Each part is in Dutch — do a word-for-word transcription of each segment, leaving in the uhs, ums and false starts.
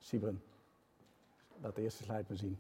Sibren, laat de eerste slide maar zien.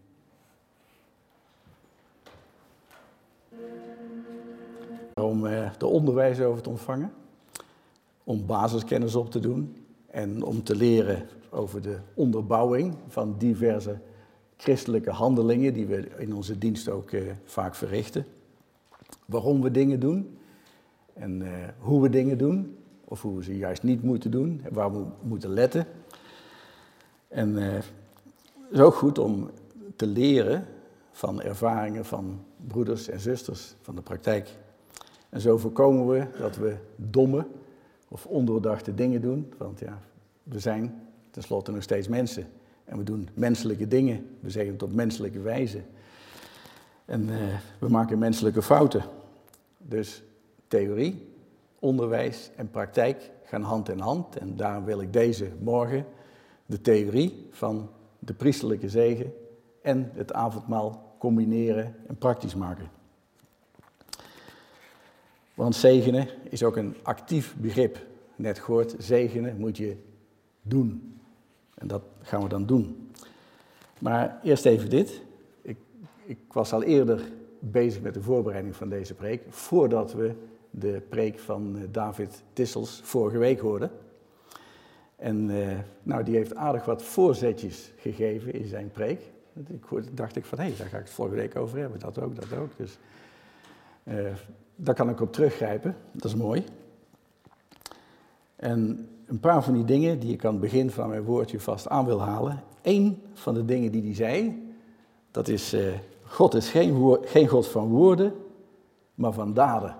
Om uh, de onderwijs over te ontvangen, om basiskennis op te doen en om te leren over de onderbouwing van diverse christelijke handelingen die we in onze dienst ook uh, vaak verrichten. Waarom we dingen doen en uh, hoe we dingen doen, of hoe we ze juist niet moeten doen en waar we moeten letten. En uh, het is ook goed om te leren van ervaringen van broeders en zusters van de praktijk. En zo voorkomen we dat we domme of ondoordachte dingen doen, want ja, we zijn tenslotte nog steeds mensen. En we doen menselijke dingen, we zeggen het op menselijke wijze. En uh, we maken menselijke fouten. Dus theorie, onderwijs en praktijk gaan hand in hand. En daarom wil ik deze morgen de theorie van de priesterlijke zegen en het avondmaal combineren en praktisch maken. Want zegenen is ook een actief begrip. Net gehoord, zegenen moet je doen. En dat gaan we dan doen. Maar eerst even dit. Ik, ik was al eerder bezig met de voorbereiding van deze preek, voordat we de preek van David Tissels vorige week hoorden. En uh, nou, die heeft aardig wat voorzetjes gegeven in zijn preek. Ik hoorde, dacht ik van, hé, hey, daar ga ik het vorige week over hebben, dat ook, dat ook. Dus uh, daar kan ik op teruggrijpen, dat is mooi. En een paar van die dingen die ik aan het begin van mijn woordje vast aan wil halen. Eén van de dingen die hij zei, dat is, uh, God is geen, woord, geen God van woorden, maar van daden.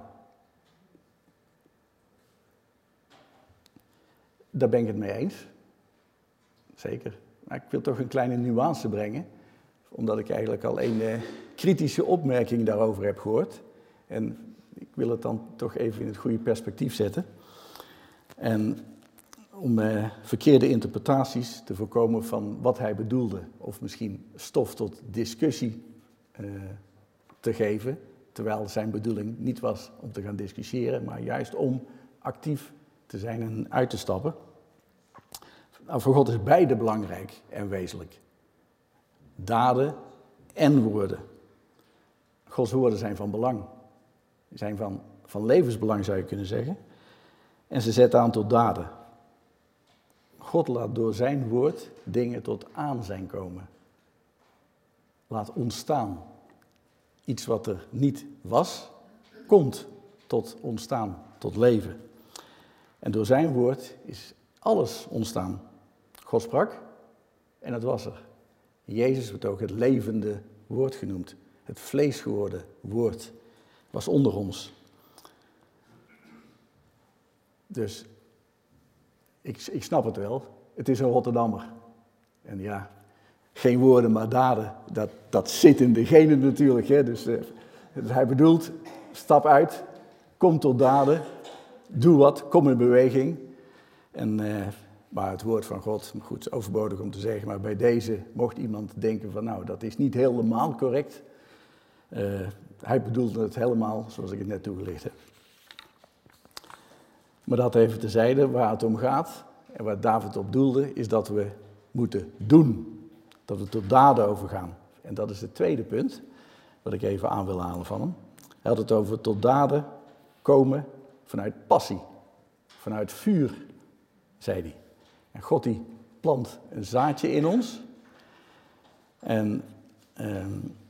Daar ben ik het mee eens. Zeker. Maar ik wil toch een kleine nuance brengen, omdat ik eigenlijk al een uh, kritische opmerking daarover heb gehoord. En ik wil het dan toch even in het goede perspectief zetten. En om uh, verkeerde interpretaties te voorkomen van wat hij bedoelde, of misschien stof tot discussie uh, te geven, terwijl zijn bedoeling niet was om te gaan discussiëren, maar juist om actief te zijn en uit te stappen. Nou, voor God is beide belangrijk en wezenlijk. Daden en woorden. Gods woorden zijn van belang. Die zijn van, van levensbelang, zou je kunnen zeggen. En ze zetten aan tot daden. God laat door zijn woord dingen tot aanzijn komen. Laat ontstaan. Iets wat er niet was, komt tot ontstaan, tot leven. En door zijn woord is alles ontstaan. God sprak en het was er. Jezus wordt ook het levende woord genoemd. Het vlees geworden woord was onder ons. Dus ik, ik snap het wel. Het is een Rotterdammer. En ja, geen woorden maar daden. Dat, dat zit in de genen natuurlijk. Hè. Dus, uh, dus hij bedoelt, stap uit, kom tot daden. Doe wat, kom in beweging. En, uh, maar het woord van God, goed, overbodig om te zeggen, maar bij deze mocht iemand denken van nou, dat is niet helemaal correct. Uh, hij bedoelde het helemaal zoals ik het net toegelicht heb. Maar dat even terzijde, waar het om gaat en waar David op doelde, is dat we moeten doen. Dat we tot daden overgaan. En dat is het tweede punt, wat ik even aan wil halen van hem. Hij had het over tot daden komen vanuit passie, vanuit vuur, zei hij. En God die plant een zaadje in ons. En eh,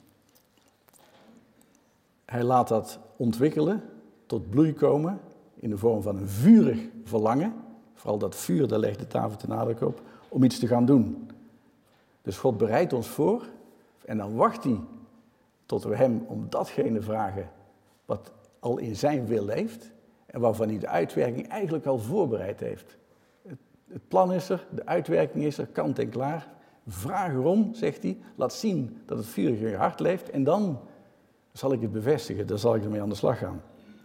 hij laat dat ontwikkelen, tot bloei komen, in de vorm van een vurig verlangen. Vooral dat vuur, daar legt de David de nadruk op, om iets te gaan doen. Dus God bereidt ons voor en dan wacht hij tot we hem om datgene vragen wat al in zijn wil leeft. En waarvan hij de uitwerking eigenlijk al voorbereid heeft. Het, het plan is er, de uitwerking is er, kant en klaar. Vraag erom, zegt hij, laat zien dat het vurig in je hart leeft. En dan zal ik het bevestigen, dan zal ik ermee aan de slag gaan.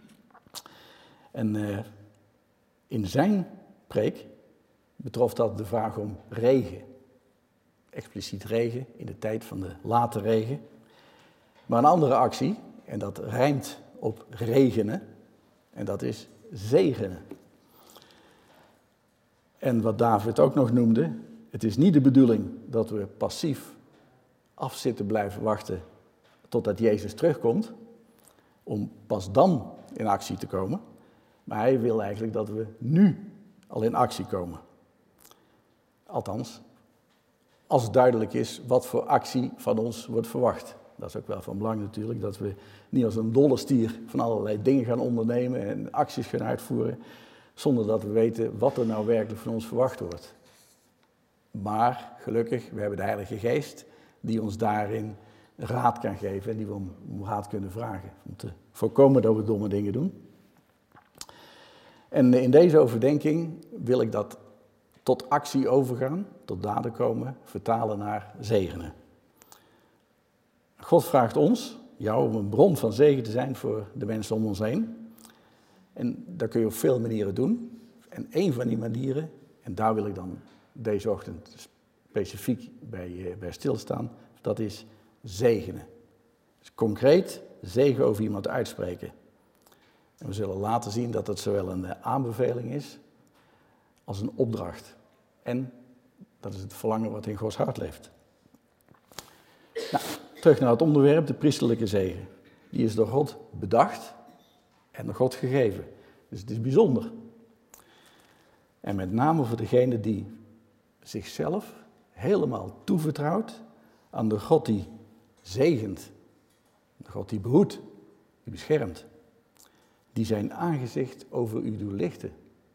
En uh, in zijn preek betrof dat de vraag om regen. Expliciet regen, in de tijd van de late regen. Maar een andere actie, en dat rijmt op regenen, en dat is zegenen. En wat David ook nog noemde, Het is niet de bedoeling dat we passief af zitten blijven wachten totdat Jezus terugkomt, om pas dan in actie te komen. Maar hij wil eigenlijk dat we nu al in actie komen. Althans, als het duidelijk is wat voor actie van ons wordt verwacht. Dat is ook wel van belang natuurlijk, dat we niet als een dolle stier van allerlei dingen gaan ondernemen en acties gaan uitvoeren, zonder dat we weten wat er nou werkelijk van ons verwacht wordt. Maar gelukkig, we hebben de Heilige Geest die ons daarin raad kan geven en die we om, om raad kunnen vragen. Om te voorkomen dat we domme dingen doen. En in deze overdenking wil ik dat tot actie overgaan, tot daden komen, vertalen naar zegenen. God vraagt ons, jou, om een bron van zegen te zijn voor de mensen om ons heen. En dat kun je op veel manieren doen. En een van die manieren, en daar wil ik dan deze ochtend specifiek bij, bij stilstaan, dat is zegenen. Dus concreet zegen over iemand uitspreken. En we zullen laten zien dat het zowel een aanbeveling is als een opdracht. En dat is het verlangen wat in Gods hart leeft. Nou, terug naar het onderwerp, de priesterlijke zegen. Die is door God bedacht en door God gegeven. Dus het is bijzonder. En met name voor degene die zichzelf helemaal toevertrouwt aan de God die zegent. De God die behoedt, die beschermt. Die zijn aangezicht over u doet lichten.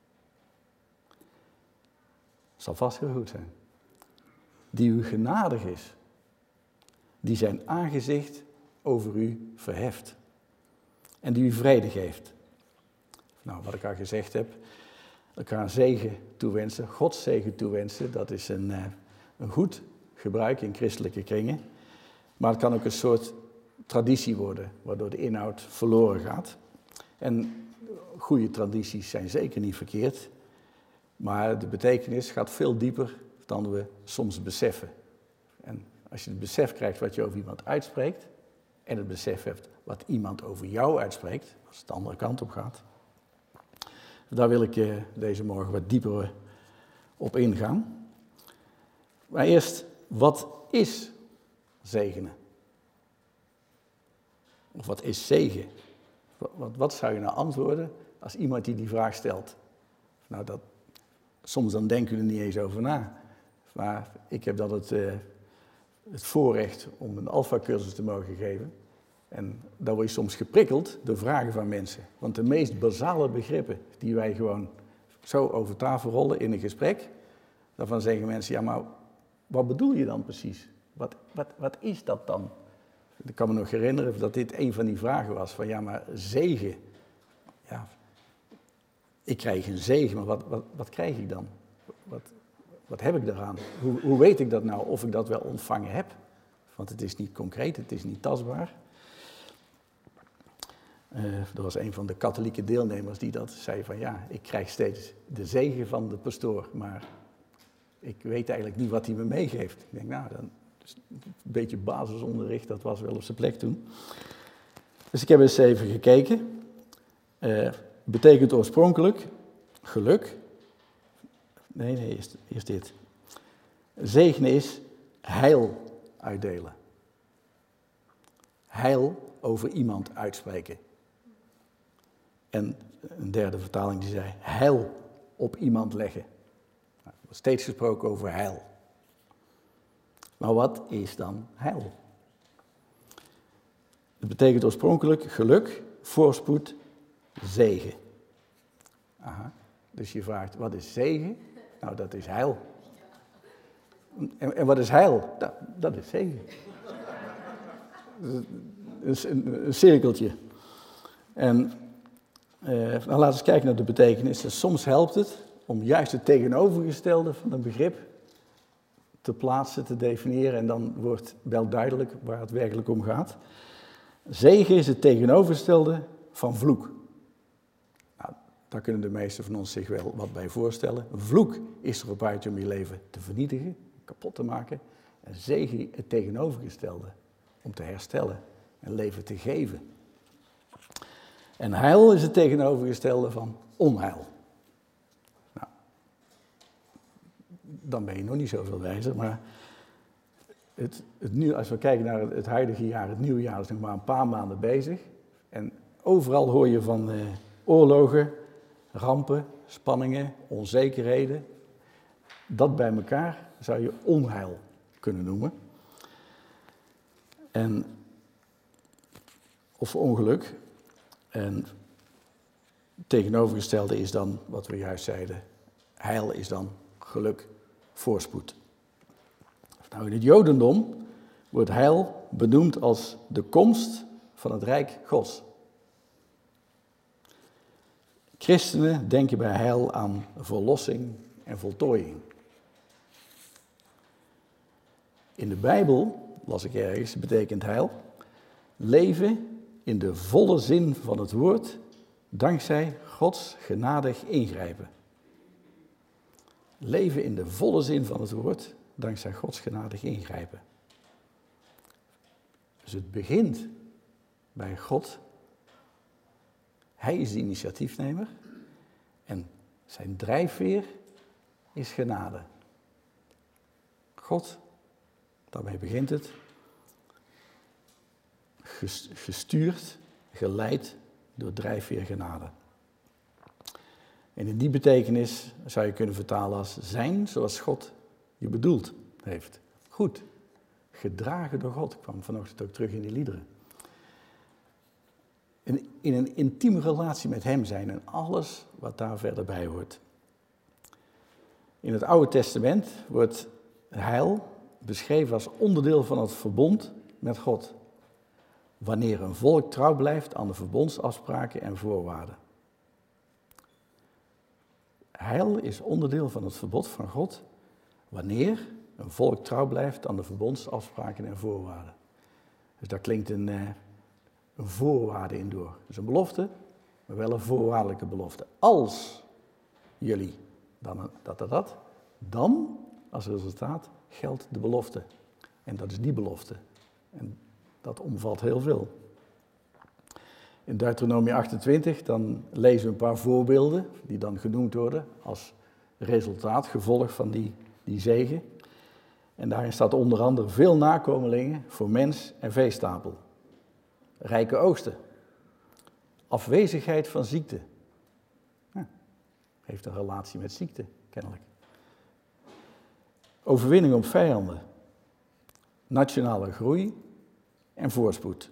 Dat zal vast heel goed zijn. Die u genadig is. Die zijn aangezicht over u verheft. En die u vrede geeft. Nou, wat ik al gezegd heb, elkaar zegen toewensen, Gods zegen toewensen, dat is een, een goed gebruik in christelijke kringen. Maar het kan ook een soort traditie worden, waardoor de inhoud verloren gaat. En goede tradities zijn zeker niet verkeerd, maar de betekenis gaat veel dieper dan we soms beseffen. En als je het besef krijgt wat je over iemand uitspreekt, en het besef hebt wat iemand over jou uitspreekt, als het de andere kant op gaat, daar wil ik uh, deze morgen wat dieper op ingaan. Maar eerst, wat is zegenen? Of wat is zegen? Wat, wat zou je nou antwoorden als iemand die die vraag stelt? Nou, dat, soms dan denken we er niet eens over na. Maar ik heb dan het, uh, het voorrecht om een alpha-cursus te mogen geven. En dan word je soms geprikkeld door vragen van mensen. Want de meest basale begrippen die wij gewoon zo over tafel rollen in een gesprek, daarvan zeggen mensen, ja, maar wat bedoel je dan precies? Wat, wat, wat is dat dan? Ik kan me nog herinneren dat dit een van die vragen was van, ja, maar zegen. Ja, ik krijg een zegen, maar wat, wat, wat krijg ik dan? Wat, wat heb ik daaraan? Hoe, hoe weet ik dat nou, of ik dat wel ontvangen heb? Want het is niet concreet, het is niet tastbaar. Uh, er was een van de katholieke deelnemers die dat zei van, ja, ik krijg steeds de zegen van de pastoor, maar ik weet eigenlijk niet wat hij me meegeeft. Ik denk, nou, dan is een beetje basisonderricht, dat was wel op zijn plek toen. Dus ik heb eens even gekeken. Uh, betekent oorspronkelijk geluk. Nee, nee, eerst, eerst dit. Zegenen is heil uitdelen. Heil over iemand uitspreken. En een derde vertaling die zei, heil op iemand leggen. Nou, er wordt steeds gesproken over heil. Maar wat is dan heil? Het betekent oorspronkelijk geluk, voorspoed, zegen. Aha. Dus je vraagt, wat is zegen? Nou, dat is heil. En, en wat is heil? Dat, dat is zegen. Een, een, een cirkeltje. En uh, nou, laten we eens kijken naar de betekenis. Dus soms helpt het om juist het tegenovergestelde van een begrip te plaatsen, te definiëren. En dan wordt wel duidelijk waar het werkelijk om gaat. Zegen is het tegenovergestelde van vloek. Nou, daar kunnen de meesten van ons zich wel wat bij voorstellen. Een vloek is erop uit om je leven te vernietigen, kapot te maken. En zegen het tegenovergestelde, om te herstellen en leven te geven. En heil is het tegenovergestelde van onheil. Nou, dan ben je nog niet zoveel wijzer. Maar het, het nu, als we kijken naar het, het huidige jaar, het nieuwe jaar, is nog maar een paar maanden bezig. En overal hoor je van uh, oorlogen, rampen, spanningen, onzekerheden. Dat bij elkaar zou je onheil kunnen noemen. En, of ongeluk. En het tegenovergestelde is dan, wat we juist zeiden, heil is dan geluk, voorspoed. Nou, in het Jodendom wordt heil benoemd als de komst van het Rijk Gods. Christenen denken bij heil aan verlossing en voltooiing. In de Bijbel, las ik ergens, betekent heil leven in de volle zin van het woord, dankzij Gods genadig ingrijpen. Leven in de volle zin van het woord, dankzij Gods genadig ingrijpen. Dus het begint bij God. Hij is de initiatiefnemer en zijn drijfveer is genade. God, daarmee begint het, gestuurd, geleid door drijfveer genade. En in die betekenis zou je kunnen vertalen als zijn zoals God je bedoeld heeft. Goed, gedragen door God, ik kwam vanochtend ook terug in die liederen. In, in een intieme relatie met hem zijn en alles wat daar verder bij hoort. In het Oude Testament wordt heil beschreven als onderdeel van het verbond met God. Wanneer een volk trouw blijft aan de verbondsafspraken en voorwaarden. Heil is onderdeel van het verbod van God wanneer een volk trouw blijft aan de verbondsafspraken en voorwaarden. Dus daar klinkt een, uh, een voorwaarde in door. Dus een belofte, maar wel een voorwaardelijke belofte. Als jullie dan dat, dat, dat, dan als resultaat geldt de belofte. En dat is die belofte. En dat omvat heel veel. In Deuteronomie achtentwintig, dan lezen we een paar voorbeelden die dan genoemd worden als resultaat, gevolg van die, die zegen. En daarin staat onder andere veel nakomelingen voor mens en veestapel. Rijke oogsten. Afwezigheid van ziekte. Ja, heeft een relatie met ziekte, kennelijk. Overwinning op vijanden. Nationale groei en voorspoed.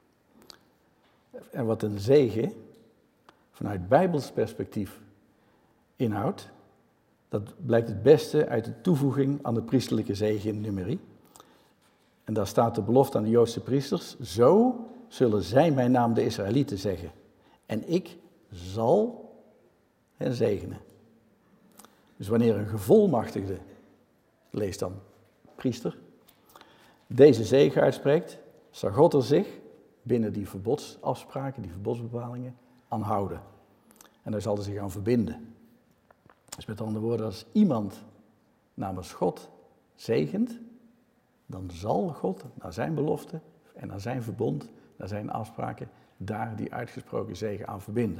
En wat een zegen vanuit Bijbels perspectief inhoudt, dat blijkt het beste uit de toevoeging aan de priesterlijke zegen in Numeri. En daar staat de belofte aan de Joodse priesters: zo zullen zij mijn naam de Israëlieten zeggen. En ik zal hen zegenen. Dus wanneer een gevolmachtigde, lees dan priester, deze zegen uitspreekt, zal God er zich binnen die verbodsafspraken, die verbodsbepalingen, aan houden. En daar zal hij zich aan verbinden. Dus met andere woorden, als iemand namens God zegent, dan zal God naar zijn belofte en naar zijn verbond, naar zijn afspraken, daar die uitgesproken zegen aan verbinden.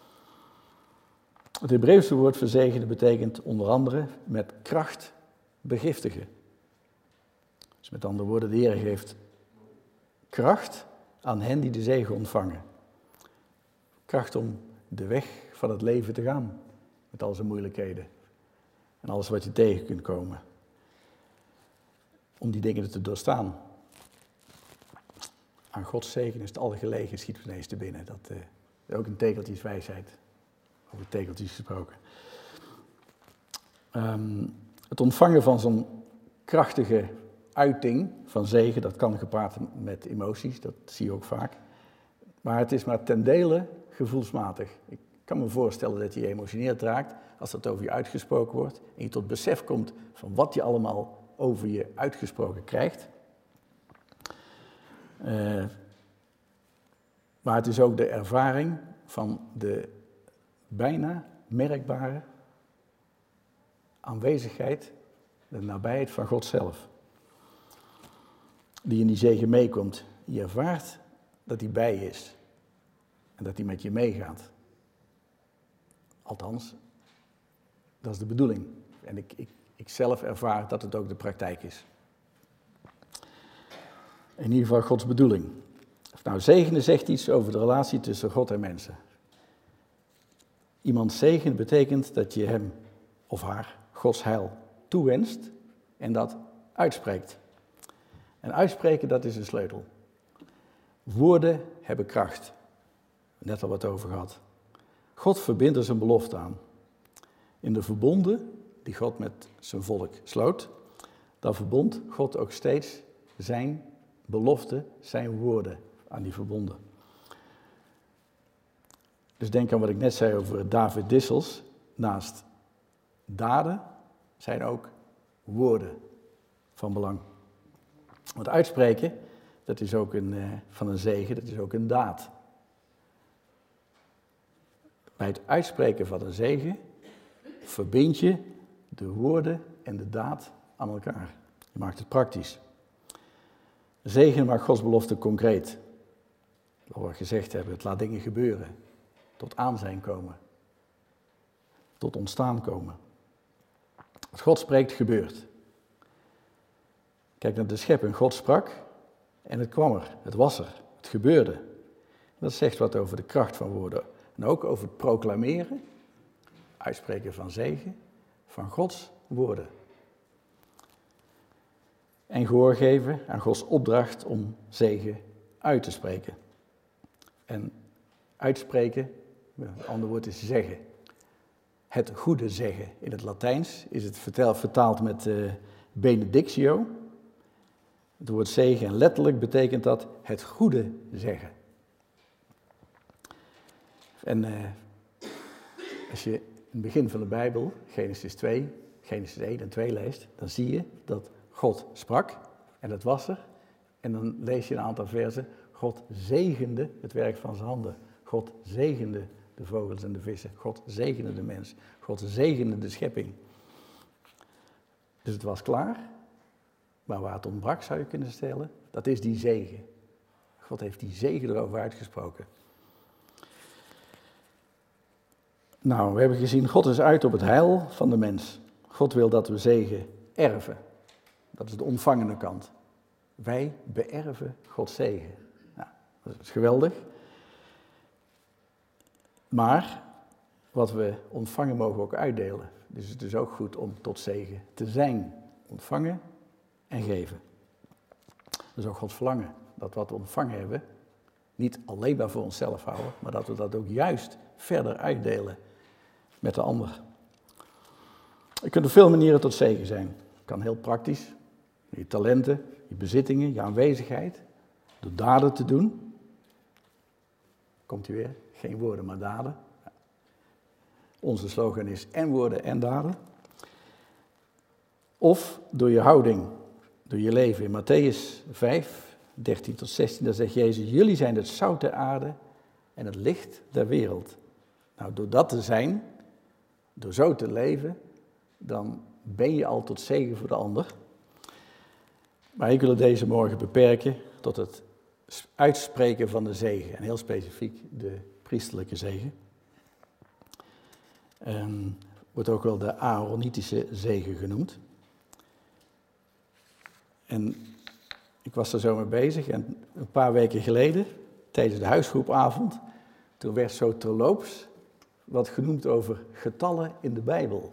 Het Hebreeuwse woord voor zegenen betekent onder andere met kracht begiftigen. Dus met andere woorden, de Heer geeft kracht aan hen die de zegen ontvangen. Kracht om de weg van het leven te gaan, met al zijn moeilijkheden en alles wat je tegen kunt komen. Om die dingen te doorstaan. Aan Gods zegen is het alle gelegen, schiet ineens te binnen. Dat uh, is ook een tegeltjeswijsheid, over tegeltjes gesproken. Um, het ontvangen van zo'n krachtige uiting van zegen, dat kan gepaard met emoties, dat zie je ook vaak. Maar het is maar ten dele gevoelsmatig. Ik kan me voorstellen dat je geëmotioneerd raakt als dat over je uitgesproken wordt en je tot besef komt van wat je allemaal over je uitgesproken krijgt. Uh, maar het is ook de ervaring van de bijna merkbare aanwezigheid, de nabijheid van God zelf. Die in die zegen meekomt. Je ervaart dat hij bij je is. En dat hij met je meegaat. Althans, dat is de bedoeling. En ik, ik ik zelf ervaar dat het ook de praktijk is. In ieder geval Gods bedoeling. Nou, zegenen zegt iets over de relatie tussen God en mensen. Iemand zegenen betekent dat je hem of haar Gods heil toewenst en dat uitspreekt. En uitspreken, dat is een sleutel. Woorden hebben kracht. Net al wat over gehad. God verbindt er zijn belofte aan. In de verbonden die God met zijn volk sloot, dan verbond God ook steeds zijn belofte, zijn woorden aan die verbonden. Dus denk aan wat ik net zei over David Dissels. Naast daden zijn ook woorden van belang. Want uitspreken, dat is ook een, uh, van een zegen, dat is ook een daad. Bij het uitspreken van een zegen verbind je de woorden en de daad aan elkaar. Je maakt het praktisch. Zegen maakt Gods belofte concreet. Wat we gezegd hebben, het laat dingen gebeuren. Tot aanzijn komen. Tot ontstaan komen. Wat God spreekt, gebeurt. Kijk naar de schepping. God sprak en het kwam er. Het was er. Het gebeurde. Dat zegt wat over de kracht van woorden. En ook over het proclameren, uitspreken van zegen, van Gods woorden. En gehoor geven aan Gods opdracht om zegen uit te spreken. En uitspreken, het andere woord is zeggen. Het goede zeggen. In het Latijns is het vertaald met uh, benedictio. Het woord zegen en letterlijk betekent dat het goede zeggen. En uh, als je in het begin van de Bijbel, Genesis twee, Genesis één en twee leest, dan zie je dat God sprak en het was er. En dan lees je een aantal versen, God zegende het werk van zijn handen. God zegende de vogels en de vissen. God zegende de mens. God zegende de schepping. Dus het was klaar. Maar waar het ontbrak, zou je kunnen stellen, dat is die zegen. God heeft die zegen erover uitgesproken. Nou, we hebben gezien, God is uit op het heil van de mens. God wil dat we zegen erven. Dat is de ontvangende kant. Wij beërven Gods zegen. Nou, dat is geweldig. Maar wat we ontvangen mogen we ook uitdelen. Dus het is ook goed om tot zegen te zijn. Ontvangen en geven. Dat is ook Gods verlangen. Dat wat we ontvangen hebben, niet alleen maar voor onszelf houden, maar dat we dat ook juist verder uitdelen met de ander. Je kunt op veel manieren tot zegen zijn. Het kan heel praktisch. Je talenten, je bezittingen, je aanwezigheid. Door daden te doen. Komt u weer? Geen woorden, maar daden. Onze slogan is en woorden en daden. Of door je houding, door je leven. In Mattheüs vijf, dertien tot zestien, daar zegt Jezus, jullie zijn het zout der aarde en het licht der wereld. Nou, door dat te zijn, door zo te leven, dan ben je al tot zegen voor de ander. Maar ik wil het deze morgen beperken tot het uitspreken van de zegen. En heel specifiek de priesterlijke zegen. Um, wordt ook wel de Aaronitische zegen genoemd. En ik was er zo mee bezig en een paar weken geleden, tijdens de huisgroepavond, toen werd zo terloops wat genoemd over getallen in de Bijbel.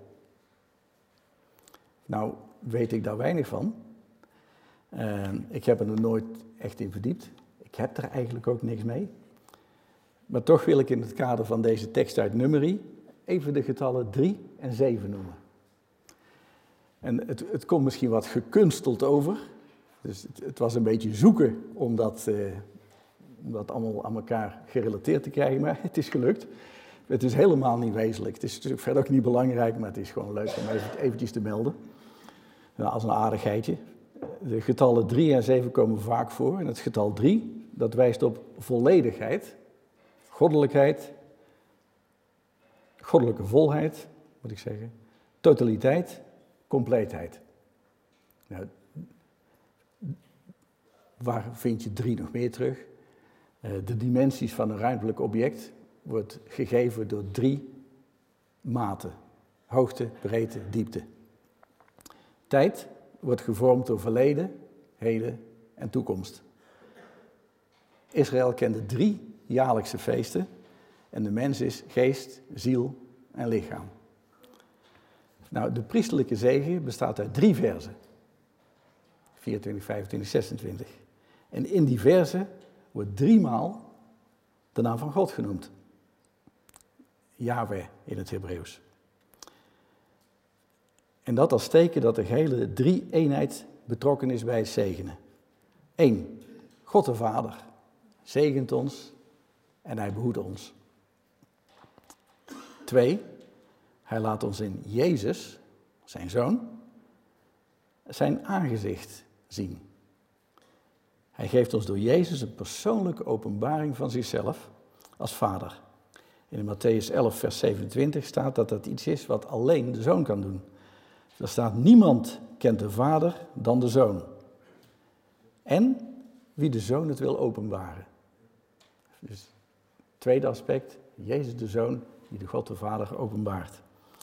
Nou, weet ik daar weinig van. Uh, ik heb er nog nooit echt in verdiept. Ik heb er eigenlijk ook niks mee. Maar toch wil ik in het kader van deze tekst uit Numeri even de getallen drie en zeven noemen. En het, het komt misschien wat gekunsteld over. Dus het, het was een beetje zoeken om dat, uh, om dat allemaal aan elkaar gerelateerd te krijgen, maar het is gelukt. Het is helemaal niet wezenlijk. Het is natuurlijk verder ook niet belangrijk, maar het is gewoon leuk om even eventjes te melden. Nou, als een aardigheidje. De getallen drie en zeven komen vaak voor. En het getal drie, dat wijst op volledigheid, goddelijkheid, goddelijke volheid, moet ik zeggen, totaliteit, compleetheid. Nou, waar vind je drie nog meer terug? De dimensies van een ruimtelijk object wordt gegeven door drie maten. Hoogte, breedte, diepte. Tijd wordt gevormd door verleden, heden en toekomst. Israël kende drie jaarlijkse feesten en de mens is geest, ziel en lichaam. Nou, de priesterlijke zegen bestaat uit drie verzen. vierentwintig, vijfentwintig, zesentwintig. En in die verzen wordt driemaal de naam van God genoemd. Yahweh in het Hebreeuws. En dat als teken dat de hele drie-eenheid betrokken is bij het zegenen. Eén, God de Vader zegent ons en hij behoedt ons. Twee, hij laat ons in Jezus, zijn Zoon, zijn aangezicht zien. Hij geeft ons door Jezus een persoonlijke openbaring van zichzelf als Vader. In Mattheüs elf, vers zevenentwintig staat dat dat iets is wat alleen de Zoon kan doen. Er staat, niemand kent de Vader dan de Zoon. En wie de Zoon het wil openbaren. Dus tweede aspect, Jezus de Zoon, die de God de Vader openbaart.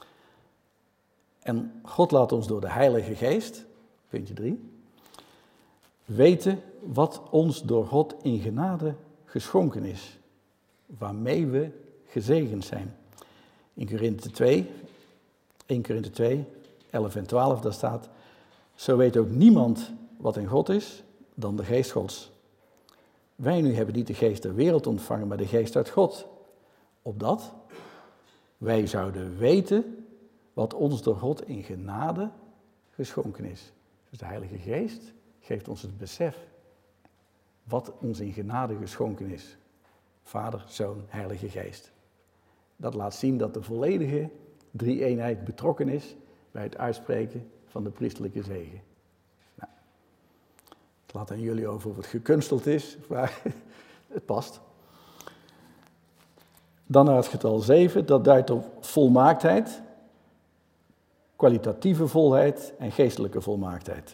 En God laat ons door de Heilige Geest, puntje drie, weten wat ons door God in genade geschonken is. Waarmee we gezegend zijn. In Korinthe twee, één Korinthe twee, elf en twaalf, daar staat, zo weet ook niemand wat in God is dan de geest Gods. Wij nu hebben niet de geest der wereld ontvangen, maar de geest uit God. Opdat wij zouden weten wat ons door God in genade geschonken is. Dus de Heilige Geest geeft ons het besef wat ons in genade geschonken is. Vader, Zoon, Heilige Geest. Dat laat zien dat de volledige drie-eenheid betrokken is bij het uitspreken van de priesterlijke zegen. Nou, ik laat aan jullie over of het gekunsteld is, maar het past. Dan naar het getal zeven, dat duidt op volmaaktheid, kwalitatieve volheid en geestelijke volmaaktheid.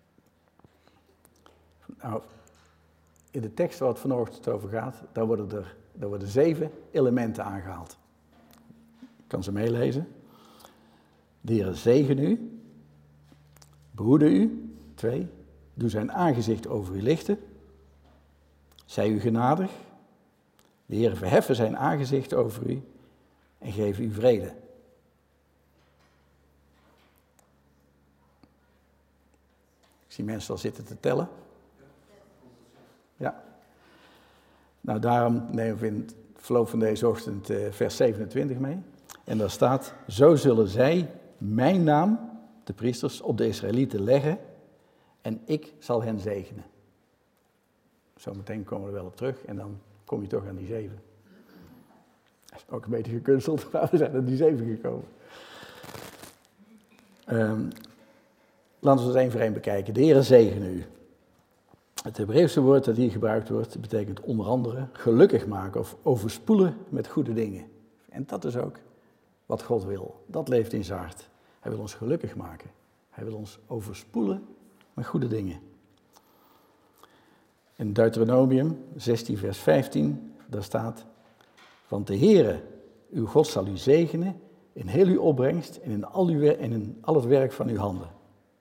Nou, in de tekst waar het vanochtend over gaat, daar worden er daar worden zeven elementen aangehaald. Ik kan ze meelezen. De Heer zegen u, behoede u, twee, doe zijn aangezicht over u lichten, zij u genadig, de Heer verheffen zijn aangezicht over u en geef u vrede. Ik zie mensen al zitten te tellen. Ja. Nou, daarom nemen we in het verloop van deze ochtend uh, vers zevenentwintig mee. En daar staat, zo zullen zij mijn naam, de priesters, op de Israëlieten leggen en ik zal hen zegenen. Zometeen komen we er wel op terug en dan kom je toch aan die zeven. Dat is ook een beetje gekunsteld, maar we zijn aan die zeven gekomen. Um, laten we het één voor één bekijken. De Heer zegene u. Het Hebreeuwse woord dat hier gebruikt wordt, betekent onder andere gelukkig maken of overspoelen met goede dingen. En dat is ook wat God wil. Dat leeft in zijn hart. Hij wil ons gelukkig maken. Hij wil ons overspoelen met goede dingen. In Deuteronomium zestien vers vijftien, daar staat, want de Heere, uw God, zal u zegenen in heel uw opbrengst en in al, uw, en in al het werk van uw handen.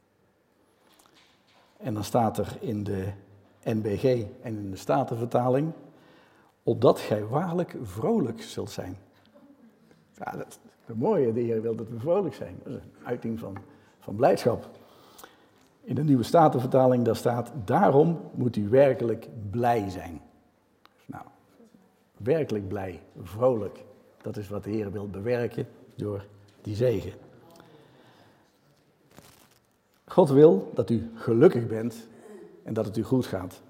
En dan staat er in de N B G en in de Statenvertaling, opdat gij waarlijk vrolijk zult zijn. Ja, dat is het mooie, de Heer wil dat we vrolijk zijn. Dat is een uiting van, van blijdschap. In de Nieuwe Statenvertaling, daar staat, daarom moet u werkelijk blij zijn. Nou, werkelijk blij, vrolijk. Dat is wat de Heer wil bewerken door die zegen. God wil dat u gelukkig bent en dat het u goed gaat.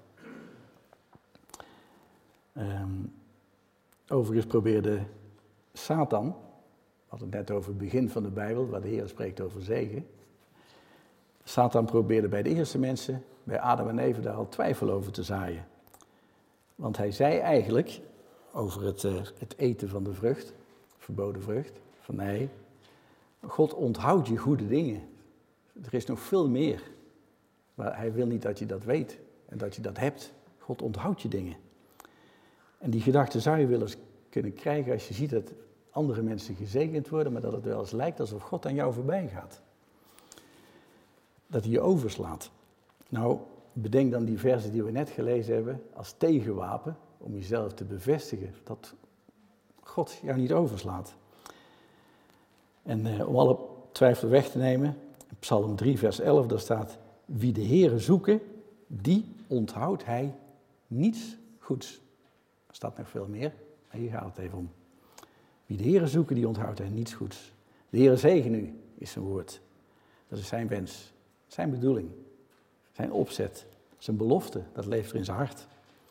Um, overigens probeerde Satan, we hadden het net over het begin van de Bijbel, waar de Heer spreekt over zegen. Satan probeerde bij de eerste mensen, bij Adam en Eva, daar al twijfel over te zaaien. Want hij zei eigenlijk over het, uh, het eten van de vrucht, verboden vrucht, van nee, God onthoudt je goede dingen. Er is nog veel meer. Maar hij wil niet dat je dat weet en dat je dat hebt. God onthoudt je dingen. En die gedachte zou je wel eens kunnen krijgen als je ziet dat andere mensen gezegend worden, maar dat het wel eens lijkt alsof God aan jou voorbij gaat. dat hij je overslaat. Nou, bedenk dan die versen die we net gelezen hebben als tegenwapen om jezelf te bevestigen dat God jou niet overslaat. En eh, om alle twijfel weg te nemen, in Psalm drie vers elf, daar staat: wie de Heere zoeken, die onthoudt hij niets goeds. Er staat nog veel meer, maar hier gaat het even om. Wie de Heere zoeken, die onthoudt hij niets goeds. De Heere zegen u, is zijn woord. Dat is zijn wens, zijn bedoeling, zijn opzet, zijn belofte, dat leeft er in zijn hart.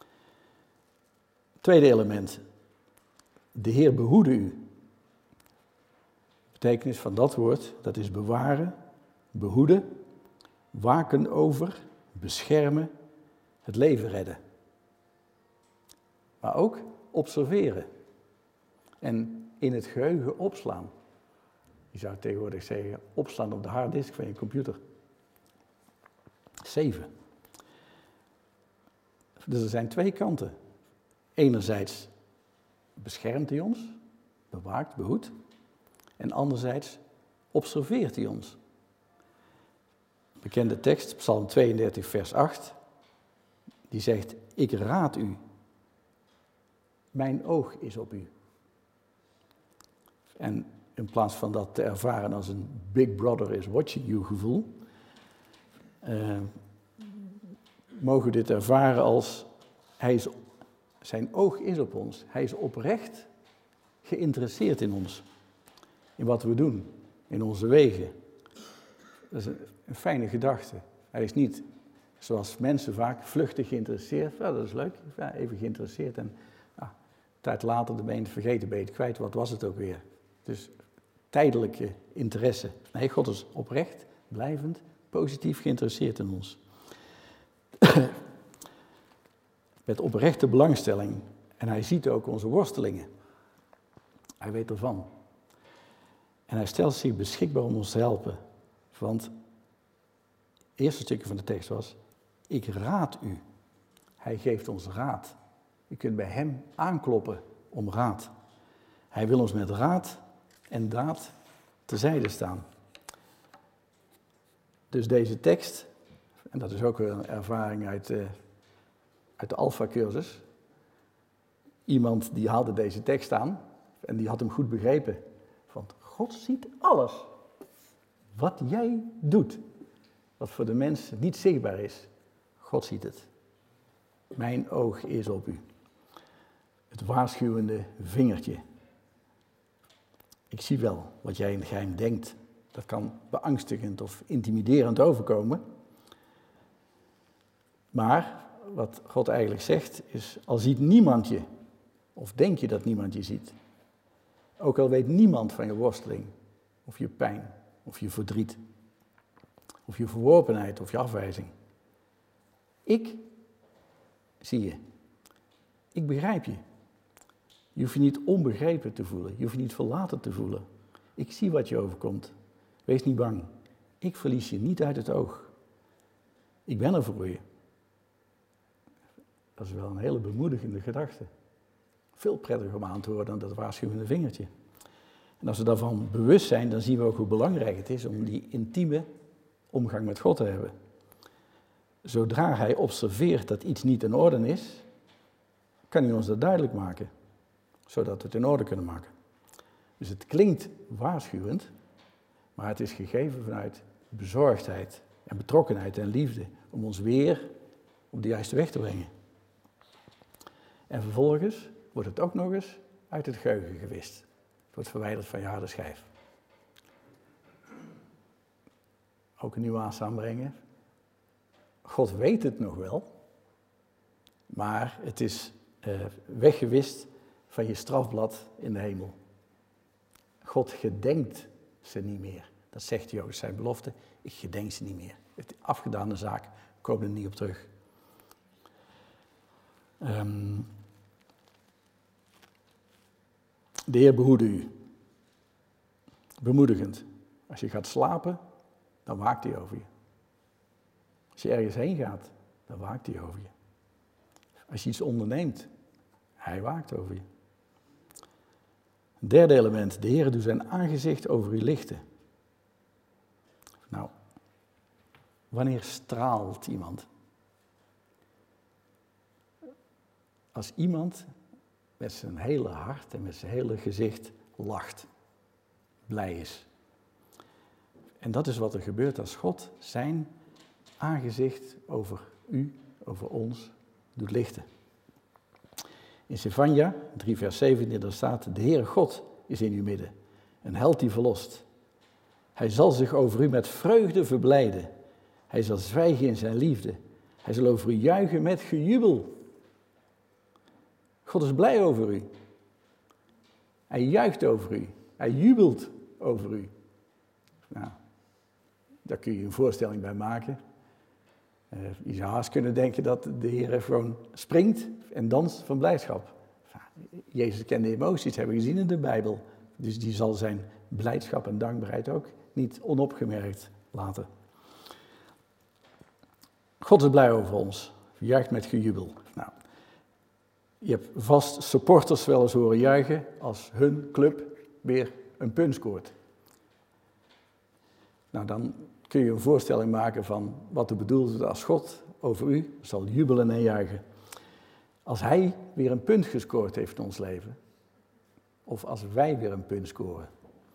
Tweede element, de Heer behoede u. De betekenis van dat woord, dat is bewaren, behoeden, waken over, beschermen, het leven redden. Maar ook observeren en in het geheugen opslaan. Je zou tegenwoordig zeggen, opslaan op de harddisk van je computer. Zeven. Dus er zijn twee kanten. Enerzijds beschermt hij ons, bewaakt, behoedt. En anderzijds observeert hij ons. Bekende tekst, Psalm tweeëndertig, vers acht. Die zegt, ik raad u. Mijn oog is op u. En in plaats van dat te ervaren als een big brother is watching you gevoel, uh, mogen we dit ervaren als hij is, zijn oog is op ons. Hij is oprecht geïnteresseerd in ons. In wat we doen, in onze wegen. Dat is een, een fijne gedachte. Hij is niet, zoals mensen vaak, vluchtig geïnteresseerd. Ja, dat is leuk, ja, even geïnteresseerd. En ja, een tijd later ben je het vergeten, ben je het kwijt. Wat was het ook weer? Dus tijdelijke interesse. Nee, God is oprecht, blijvend, positief geïnteresseerd in ons. Met oprechte belangstelling. En hij ziet ook onze worstelingen. Hij weet ervan. En hij stelt zich beschikbaar om ons te helpen. Want het eerste stukje van de tekst was, ik raad u. Hij geeft ons raad. U kunt bij hem aankloppen om raad. Hij wil ons met raad en daad terzijde staan. Dus deze tekst, en dat is ook een ervaring uit de, uit de Alpha-cursus. Iemand die haalde deze tekst aan en die had hem goed begrepen. Want God ziet alles. Wat jij doet. Wat voor de mens niet zichtbaar is. God ziet het. Mijn oog is op u. Het waarschuwende vingertje. Ik zie wel wat jij in het geheim denkt. Dat kan beangstigend of intimiderend overkomen. Maar wat God eigenlijk zegt is, al ziet niemand je, of denk je dat niemand je ziet. Ook al weet niemand van je worsteling, of je pijn, of je verdriet, of je verworpenheid, of je afwijzing. Ik zie je. Ik begrijp je. Je hoeft je niet onbegrepen te voelen. Je hoeft je niet verlaten te voelen. Ik zie wat je overkomt. Wees niet bang. Ik verlies je niet uit het oog. Ik ben er voor je. Dat is wel een hele bemoedigende gedachte. Veel prettiger om aan te horen dan dat waarschuwende vingertje. En als we daarvan bewust zijn, dan zien we ook hoe belangrijk het is om die intieme omgang met God te hebben. Zodra hij observeert dat iets niet in orde is, kan hij ons dat duidelijk maken. Zodat we het in orde kunnen maken. Dus het klinkt waarschuwend, maar het is gegeven vanuit bezorgdheid en betrokkenheid en liefde. Om ons weer op de juiste weg te brengen. En vervolgens wordt het ook nog eens uit het geheugen gewist. Het wordt verwijderd van je harde schijf. Ook een nuance aanbrengen. God weet het nog wel, maar het is uh, weggewist van je strafblad in de hemel. God gedenkt ze niet meer. Dat zegt Joost, zijn belofte. Ik gedenk ze niet meer. Het afgedane zaak, komen er niet op terug. Um, de Heer behoede u. Bemoedigend. Als je gaat slapen, dan waakt hij over je. Als je ergens heen gaat, dan waakt hij over je. Als je iets onderneemt, hij waakt over je. Derde element, de Heer doet zijn aangezicht over u lichten. Nou, Wanneer straalt iemand? Als iemand met zijn hele hart en met zijn hele gezicht lacht, blij is. En dat is wat er gebeurt als God zijn aangezicht over u, over ons, doet lichten. In Zefanja drie vers zeventien daar staat, de Heere God is in uw midden, een held die verlost. Hij zal zich over u met vreugde verblijden. Hij zal zwijgen in zijn liefde. Hij zal over u juichen met gejubel. God is blij over u. Hij juicht over u. Hij jubelt over u. Nou, daar kun je een voorstelling bij maken. Uh, je zou haast kunnen denken dat de Heer gewoon springt en danst van blijdschap. Jezus kende emoties, hebben we gezien in de Bijbel. Dus die zal zijn blijdschap en dankbaarheid ook niet onopgemerkt laten. God is blij over ons. Juicht met gejubel. Nou, je hebt vast supporters wel eens horen juichen als hun club weer een punt scoort. Nou, dan kun je een voorstelling maken van wat er bedoeld is als God over u zal jubelen en juichen. Als hij weer een punt gescoord heeft in ons leven. Of als wij weer een punt scoren.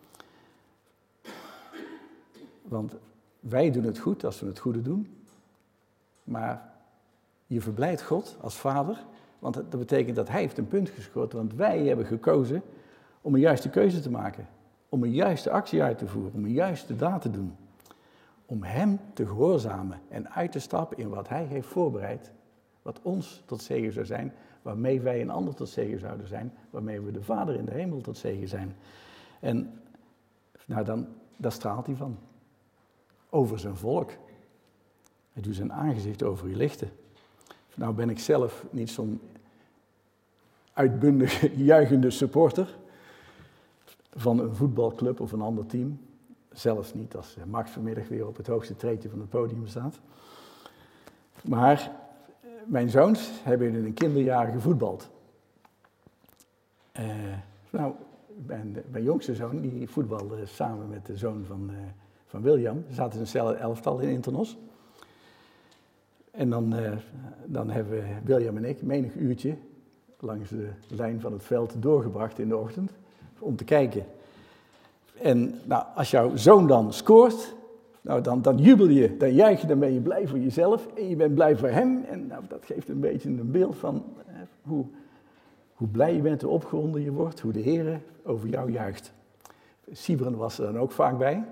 Want wij doen het goed als we het goede doen. Maar je verblijdt God als vader. Want dat betekent dat hij heeft een punt gescoord. Want wij hebben gekozen om een juiste keuze te maken. Om een juiste actie uit te voeren. Om een juiste daad te doen. Om hem te gehoorzamen en uit te stappen in wat hij heeft voorbereid. Wat ons tot zegen zou zijn. Waarmee wij een ander tot zegen zouden zijn. Waarmee we de Vader in de hemel tot zegen zijn. En nou dan, daar straalt hij van. Over zijn volk. Hij doet zijn aangezicht over u lichten. Nou ben ik zelf niet zo'n uitbundige, juichende supporter van een voetbalclub of een ander team. Zelfs niet als Max vanmiddag weer op het hoogste treedje van het podium staat. Maar mijn zoons hebben in hun kinderjaren gevoetbald. Uh, nou, mijn, mijn jongste zoon die voetbalde samen met de zoon van, uh, van William. Ze zaten in hetzelfde elftal in Internos. En dan, uh, dan hebben William en ik menig uurtje langs de lijn van het veld doorgebracht in de ochtend om te kijken. En nou, als jouw zoon dan scoort, nou, dan, dan jubel je, dan juich je, dan ben je blij voor jezelf en je bent blij voor hem. En nou, dat geeft een beetje een beeld van eh, hoe, hoe blij je bent, hoe opgewonden je wordt, hoe de Heer over jou juicht. Siebren was er dan ook vaak bij.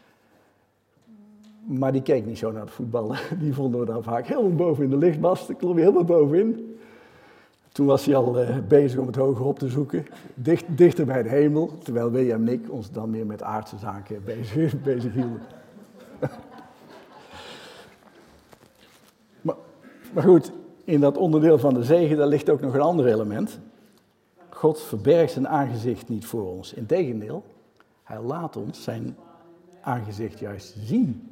Maar die keek niet zo naar het voetballen. Die vonden we dan vaak helemaal boven in de lichtmast. Ik klom je helemaal bovenin. Toen was hij al uh, bezig om het hoger op te zoeken. Dicht, dichter bij de hemel. Terwijl William en ik ons dan meer met aardse zaken bezig, bezig hielden. maar, maar goed, in dat onderdeel van de zegen, daar ligt ook nog een ander element. God verbergt zijn aangezicht niet voor ons. Integendeel, hij laat ons zijn aangezicht juist zien.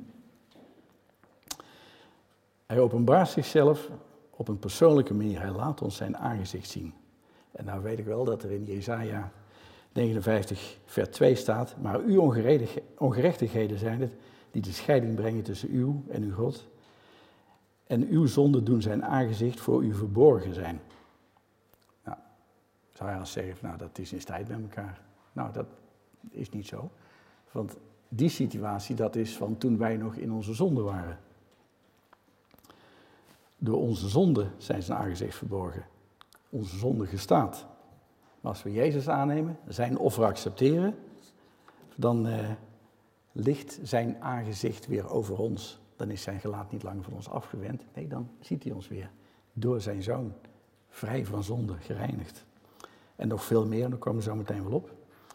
Hij openbaart zichzelf op een persoonlijke manier. Hij laat ons zijn aangezicht zien. En nou weet ik wel dat er in Jesaja negenenvijftig vers twee staat. Maar uw ongerechtigheden zijn het die de scheiding brengen tussen u en uw God. En uw zonden doen zijn aangezicht voor u verborgen zijn. Nou, zou je dan zeggen, nou dat is in strijd met elkaar. Nou, dat is niet zo. Want die situatie, dat is van toen wij nog in onze zonde waren. Door onze zonde zijn zijn aangezicht verborgen. Onze zonde gestaat. Maar als we Jezus aannemen, zijn offer accepteren, dan uh, ligt zijn aangezicht weer over ons. Dan is zijn gelaat niet langer van ons afgewend. Nee, dan ziet hij ons weer door zijn zoon. Vrij van zonde, gereinigd. En nog veel meer, daar komen we zo meteen wel op.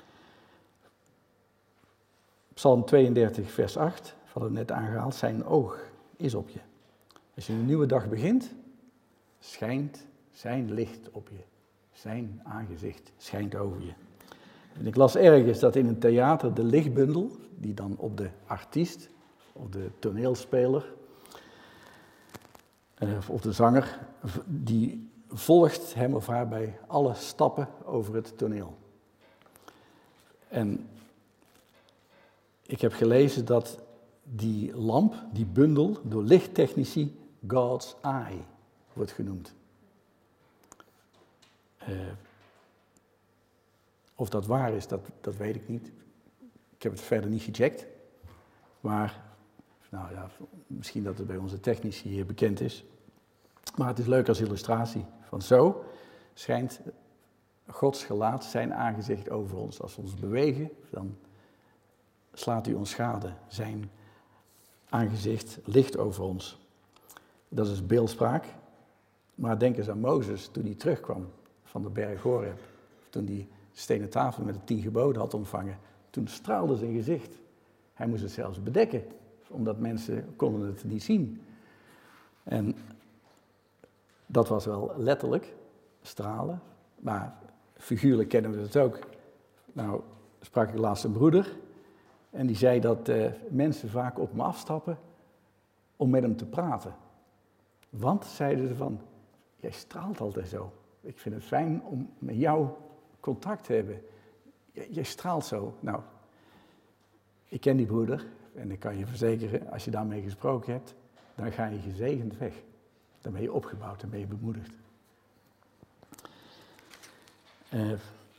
Psalm tweeëndertig vers acht, van het net aangehaald, zijn oog is op je. Als je een nieuwe dag begint, schijnt zijn licht op je. Zijn aangezicht schijnt over je. En ik las ergens dat in een theater de lichtbundel, die dan op de artiest, of de toneelspeler, of de zanger, die volgt hem of haar bij alle stappen over het toneel. En ik heb gelezen dat die lamp, die bundel, door lichttechnici God's Eye wordt genoemd. Uh, of dat waar is, dat, dat weet ik niet. Ik heb het verder niet gecheckt. Maar, nou ja, misschien dat het bij onze technici hier bekend is. Maar het is leuk als illustratie. Van zo schijnt Gods gelaat, zijn aangezicht over ons. Als we ons bewegen, dan slaat hij ons schade. Zijn aangezicht ligt over ons. Dat is beeldspraak. Maar denk eens aan Mozes toen hij terugkwam van de berg Horeb. Toen hij de stenen tafel met de tien geboden had ontvangen. Toen straalde zijn gezicht. Hij moest het zelfs bedekken, omdat mensen konden het niet zien. En dat was wel letterlijk, stralen. Maar figuurlijk kennen we het ook. Nou, sprak ik laatst een broeder. En die zei dat uh, mensen vaak op hem afstappen om met hem te praten. Want, zeiden ze van, jij straalt altijd zo. Ik vind het fijn om met jou contact te hebben. Jij, jij straalt zo. Nou, ik ken die broeder en ik kan je verzekeren, als je daarmee gesproken hebt, dan ga je gezegend weg. Dan ben je opgebouwd, dan ben je bemoedigd. Uh,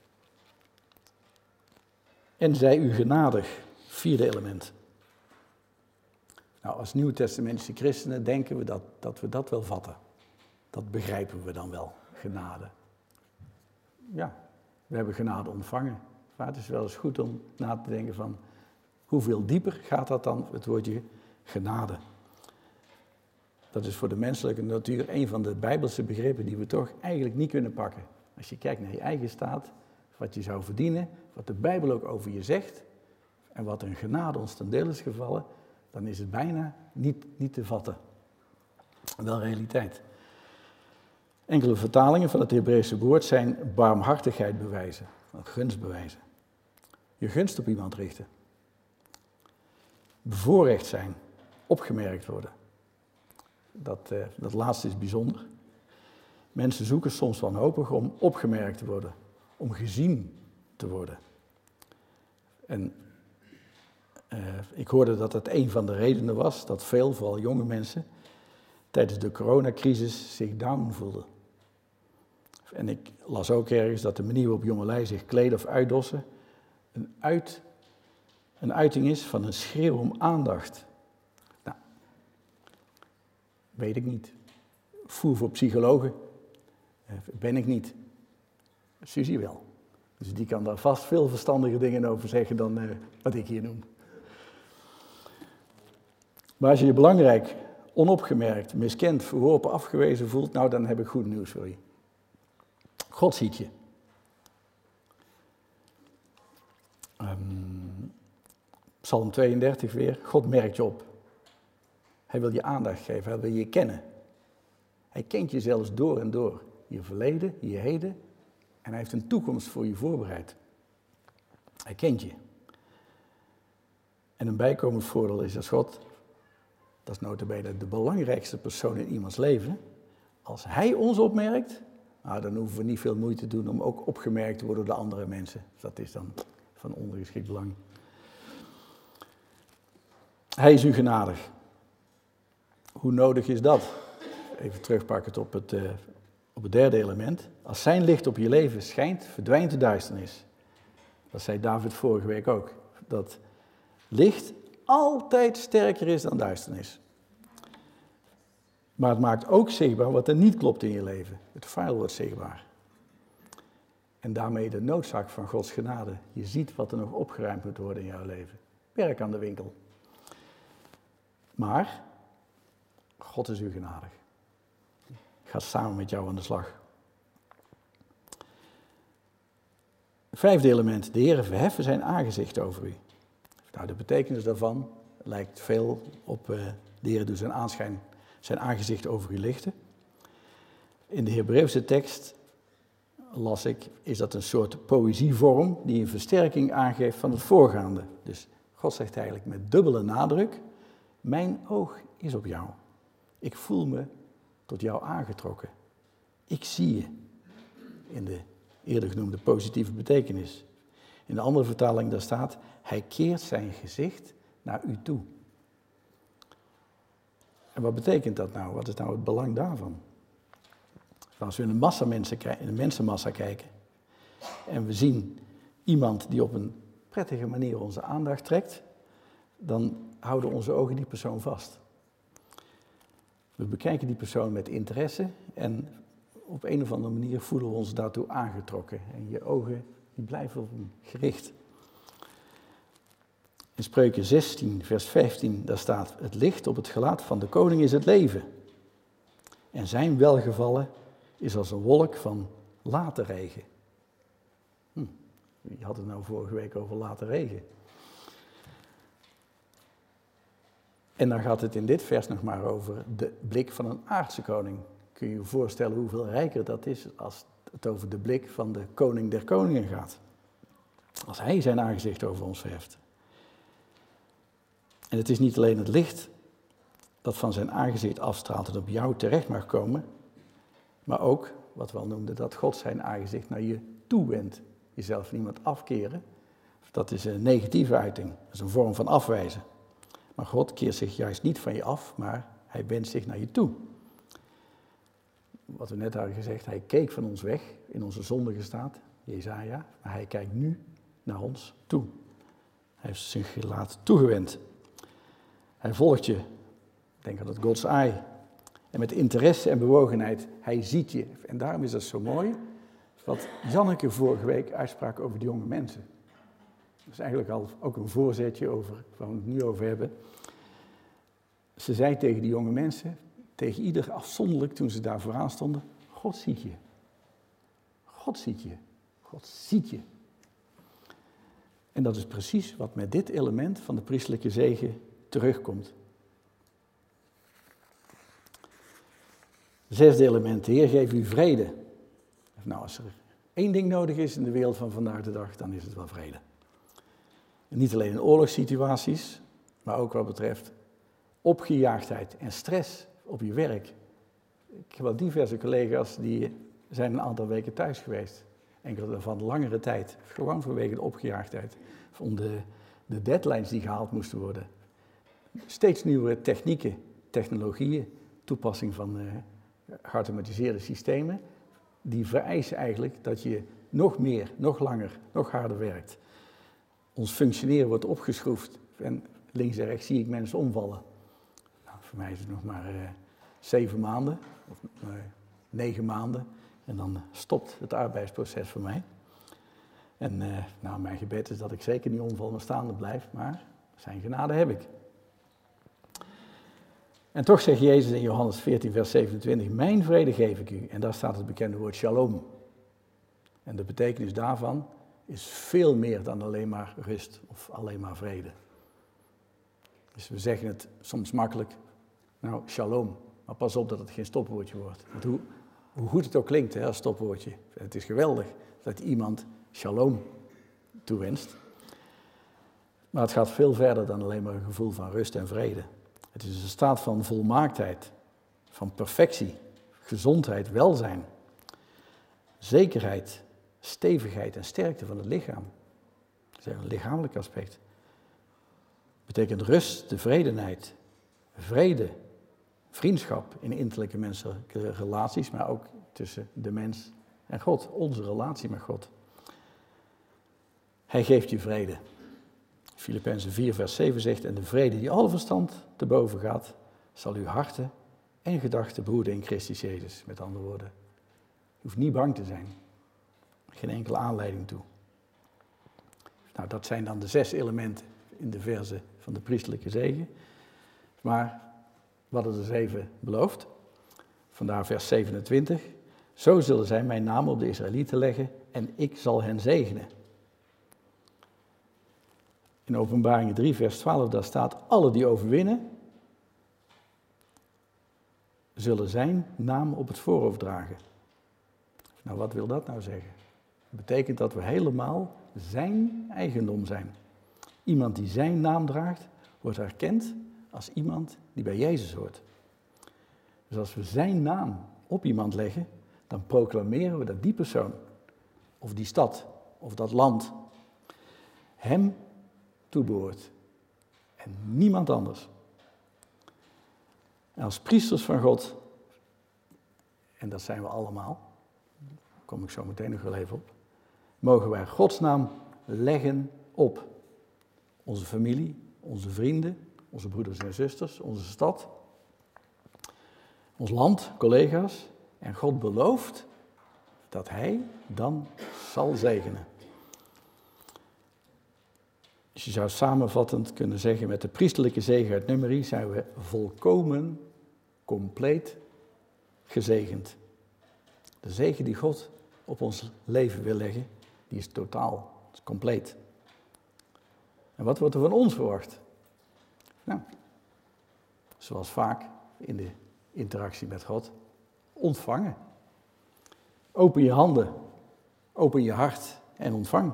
en zij u genadig, vierde element. Nou, als Nieuwtestamentische christenen denken we dat, dat we dat wel vatten. Dat begrijpen we dan wel, genade. Ja, we hebben genade ontvangen. Maar het is wel eens goed om na te denken van, hoeveel dieper gaat dat dan, het woordje genade. Dat is voor de menselijke natuur een van de bijbelse begrippen die we toch eigenlijk niet kunnen pakken. Als je kijkt naar je eigen staat, wat je zou verdienen, wat de Bijbel ook over je zegt, en wat een genade ons ten deel is gevallen, dan is het bijna niet, niet te vatten. Wel realiteit. Enkele vertalingen van het Hebreeuwse woord zijn barmhartigheid bewijzen, gunst bewijzen. Je gunst op iemand richten. Bevoorrecht zijn, opgemerkt worden. Dat, uh, dat laatste is bijzonder. Mensen zoeken soms wanhopig om opgemerkt te worden, om gezien te worden. En uh, ik hoorde dat het een van de redenen was dat veel, vooral jonge mensen, tijdens de coronacrisis zich down voelden. En ik las ook ergens dat de manier waarop jongelui zich kleden of uitdossen een, uit, een uiting is van een schreeuw om aandacht. Nou, weet ik niet. Voer voor psychologen ben ik niet. Suzie wel. Dus die kan daar vast veel verstandige dingen over zeggen dan uh, wat ik hier noem. Maar als je je belangrijk, onopgemerkt, miskend, verworpen, afgewezen voelt, nou dan heb ik goed nieuws voor je. God ziet je. Um, Psalm tweeëndertig weer. God merkt je op. Hij wil je aandacht geven. Hij wil je kennen. Hij kent je zelfs door en door. Je verleden, je heden. En hij heeft een toekomst voor je voorbereid. Hij kent je. En een bijkomend voordeel is als God, dat is nota bene de belangrijkste persoon in iemands leven. Als hij ons opmerkt, nou, dan hoeven we niet veel moeite te doen om ook opgemerkt te worden door de andere mensen. Dat is dan van ondergeschikt belang. Hij is u genadig. Hoe nodig is dat? Even terugpakken op het, uh, op het derde element. Als zijn licht op je leven schijnt, verdwijnt de duisternis. Dat zei David vorige week ook. Dat licht altijd sterker is dan duisternis. Maar het maakt ook zichtbaar wat er niet klopt in je leven. Het vuil wordt zichtbaar. En daarmee de noodzaak van Gods genade. Je ziet wat er nog opgeruimd moet worden in jouw leven. Werk aan de winkel. Maar God is u genadig. Ik ga samen met jou aan de slag. Vijfde element. De Heer verheffen zijn aangezicht over u. Nou, de betekenis daarvan lijkt veel op uh, de Heer doet zijn aanschijn, zijn aangezicht over u lichten. In de Hebreeuwse tekst, las ik, is dat een soort poëzievorm die een versterking aangeeft van het voorgaande. Dus God zegt eigenlijk met dubbele nadruk, mijn oog is op jou. Ik voel me tot jou aangetrokken. Ik zie je, in de eerder genoemde positieve betekenis. In de andere vertaling daar staat, hij keert zijn gezicht naar u toe. En wat betekent dat nou? Wat is nou het belang daarvan? Als we in een, massa mensen, in een mensenmassa kijken en we zien iemand die op een prettige manier onze aandacht trekt, dan houden onze ogen die persoon vast. We bekijken die persoon met interesse en op een of andere manier voelen we ons daartoe aangetrokken. En je ogen die blijven op hem gericht. In Spreuken zestien, vers vijftien, daar staat: het licht op het gelaat van de koning is het leven. En zijn welgevallen is als een wolk van late regen. Hm, wie had het nou vorige week over late regen? En dan gaat het in dit vers nog maar over de blik van een aardse koning. Kun je je voorstellen hoeveel rijker dat is als het over de blik van de koning der koningen gaat. Als hij zijn aangezicht over ons verheft. En het is niet alleen het licht dat van zijn aangezicht afstraalt en op jou terecht mag komen, maar ook, wat we al noemden, dat God zijn aangezicht naar je toe wendt. Jezelf van iemand afkeren, dat is een negatieve uiting, dat is een vorm van afwijzen. Maar God keert zich juist niet van je af, maar hij wendt zich naar je toe. Wat we net hadden gezegd, hij keek van ons weg in onze zondige staat, Jesaja, maar hij kijkt nu naar ons toe. Hij heeft zijn gelaat toegewend. Hij volgt je, denk aan het Gods eye. En met interesse en bewogenheid, hij ziet je. En daarom is dat zo mooi, wat Janneke vorige week uitsprak over de jonge mensen. Dat is eigenlijk al ook een voorzetje over waar we het nu over hebben. Ze zei tegen die jonge mensen, tegen ieder afzonderlijk toen ze daar vooraan stonden: God ziet je. God ziet je. God ziet je. En dat is precies wat met dit element van de priestelijke zegen terugkomt. Zesde element, de Heer geeft u vrede. Nou, als er één ding nodig is in de wereld van vandaag de dag, dan is het wel vrede. En niet alleen in oorlogssituaties, maar ook wat betreft opgejaagdheid en stress op je werk. Ik heb wel diverse collega's die zijn een aantal weken thuis geweest. Enkele daarvan langere tijd. Gewoon vanwege de opgejaagdheid. Om de, de deadlines die gehaald moesten worden. Steeds nieuwe technieken, technologieën, toepassing van uh, geautomatiseerde systemen. Die vereisen eigenlijk dat je nog meer, nog langer, nog harder werkt. Ons functioneren wordt opgeschroefd. En links en rechts zie ik mensen omvallen. Nou, voor mij is het nog maar uh, zeven maanden, of uh, negen maanden. En dan stopt het arbeidsproces voor mij. En uh, nou, mijn gebed is dat ik zeker niet omval maar staande blijf, maar zijn genade heb ik. En toch zegt Jezus in Johannes veertien, vers zevenentwintig, mijn vrede geef ik u. En daar staat het bekende woord shalom. En de betekenis daarvan is veel meer dan alleen maar rust of alleen maar vrede. Dus we zeggen het soms makkelijk, nou shalom, maar pas op dat het geen stopwoordje wordt. Want hoe, hoe goed het ook klinkt hè, als stopwoordje, het is geweldig dat iemand shalom toewenst. Maar het gaat veel verder dan alleen maar een gevoel van rust en vrede. Het is een staat van volmaaktheid, van perfectie, gezondheid, welzijn, zekerheid, stevigheid en sterkte van het lichaam. Dat is een lichamelijk aspect. Het betekent rust, tevredenheid, vrede, vriendschap in innerlijke menselijke relaties, maar ook tussen de mens en God, onze relatie met God. Hij geeft je vrede. Filippenzen vier vers zeven zegt, en de vrede die alle verstand te boven gaat, zal uw harten en gedachten behoeden in Christus Jezus. Met andere woorden, je hoeft niet bang te zijn. Geen enkele aanleiding toe. Nou, dat zijn dan de zes elementen in de verzen van de priestelijke zegen. Maar we hadden dus even beloofd, vandaar vers zevenentwintig, zo zullen zij mijn naam op de Israëlieten leggen en ik zal hen zegenen. In Openbaringen drie vers twaalf, daar staat, alle die overwinnen, zullen zijn naam op het voorhoofd dragen. Nou, wat wil dat nou zeggen? Dat betekent dat we helemaal zijn eigendom zijn. Iemand die zijn naam draagt, wordt erkend als iemand die bij Jezus hoort. Dus als we zijn naam op iemand leggen, dan proclameren we dat die persoon, of die stad, of dat land, hem toebehoort. En niemand anders. En als priesters van God, en dat zijn we allemaal, daar kom ik zo meteen nog wel even op, mogen wij Gods naam leggen op onze familie, onze vrienden, onze broeders en zusters, onze stad, ons land, collega's. En God belooft dat hij dan zal zegenen. Dus je zou samenvattend kunnen zeggen, met de priesterlijke zegen uit Numeri zijn we volkomen, compleet gezegend. De zegen die God op ons leven wil leggen, die is totaal, is compleet. En wat wordt er van ons verwacht? Nou, zoals vaak in de interactie met God, ontvangen. Open je handen, open je hart en ontvang.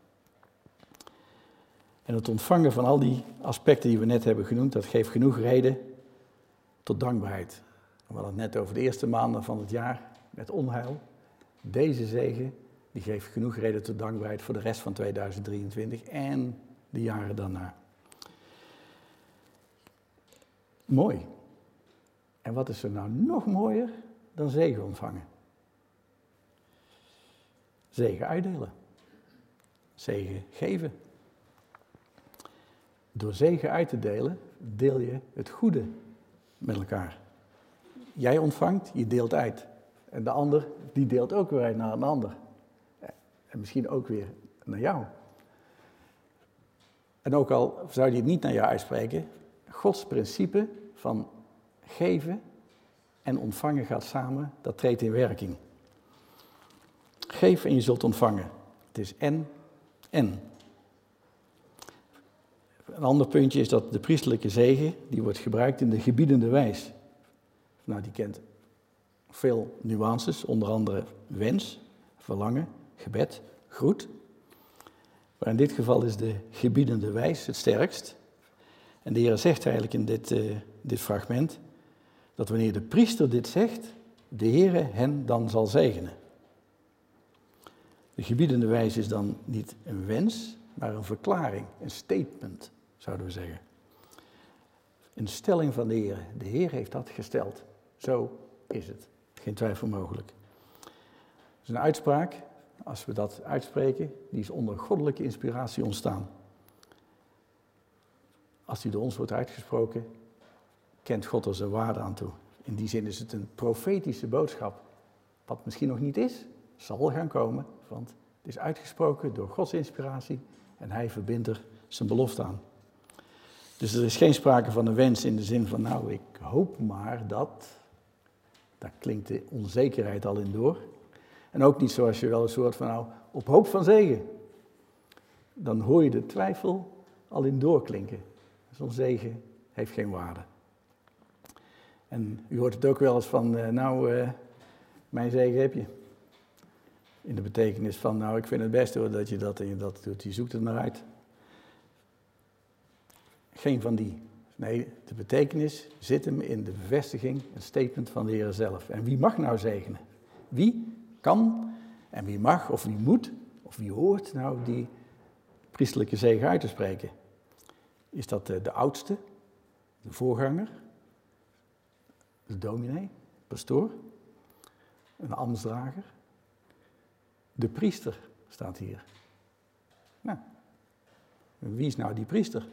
En het ontvangen van al die aspecten die we net hebben genoemd, dat geeft genoeg reden tot dankbaarheid. We hadden het net over de eerste maanden van het jaar met onheil. Deze zegen, die geeft genoeg reden tot dankbaarheid voor de rest van tweeduizend drieëntwintig en de jaren daarna. Mooi. En wat is er nou nog mooier dan zegen ontvangen? Zegen uitdelen. Zegen geven. Door zegen uit te delen, deel je het goede met elkaar. Jij ontvangt, je deelt uit. En de ander, die deelt ook weer uit naar een ander. En misschien ook weer naar jou. En ook al zou je het niet naar jou uitspreken, Gods principe van geven en ontvangen gaat samen, dat treedt in werking. Geef en je zult ontvangen. Het is en, en. Een ander puntje is dat de priesterlijke zegen, die wordt gebruikt in de gebiedende wijs. Nou, die kent veel nuances, onder andere wens, verlangen, gebed, groet. Maar in dit geval is de gebiedende wijs het sterkst. En de Heer zegt eigenlijk in dit, uh, dit fragment, dat wanneer de priester dit zegt, de Heer hen dan zal zegenen. De gebiedende wijs is dan niet een wens, maar een verklaring, een statement, zouden we zeggen. Een stelling van de Heer. De Heer heeft dat gesteld. Zo is het. Geen twijfel mogelijk. Het is een uitspraak, als we dat uitspreken, die is onder goddelijke inspiratie ontstaan. Als die door ons wordt uitgesproken, kent God er zijn waarde aan toe. In die zin is het een profetische boodschap. Wat misschien nog niet is, zal gaan komen, want het is uitgesproken door Gods inspiratie en hij verbindt er zijn belofte aan. Dus er is geen sprake van een wens in de zin van, nou, ik hoop maar dat. Daar klinkt de onzekerheid al in door. En ook niet zoals je wel eens hoort van, nou, op hoop van zegen. Dan hoor je de twijfel al in doorklinken. Zo'n zegen heeft geen waarde. En u hoort het ook wel eens van, uh, nou, uh, mijn zegen heb je. In de betekenis van, nou, ik vind het best hoor dat je dat en je dat doet. Je zoekt het maar uit. Geen van die. Nee, de betekenis zit hem in de bevestiging, het statement van de Heer zelf. En wie mag nou zegenen? Wie kan en wie mag of wie moet of wie hoort nou die priesterlijke zegen uit te spreken? Is dat de, de oudste, de voorganger, de dominee, pastoor, een ambtsdrager? De priester staat hier. Nou, wie is nou die priester?